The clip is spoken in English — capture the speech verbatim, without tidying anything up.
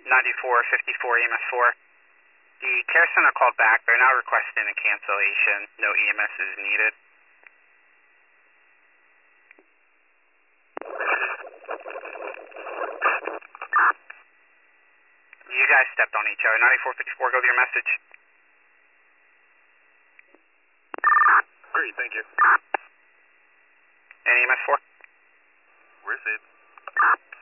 ninety-four fifty-four E M S four. The care center called back. They're now requesting a cancellation. No E M S is needed. You guys stepped on each other. ninety-four fifty-four, go with your message. Great, thank you. And E M S four? Received.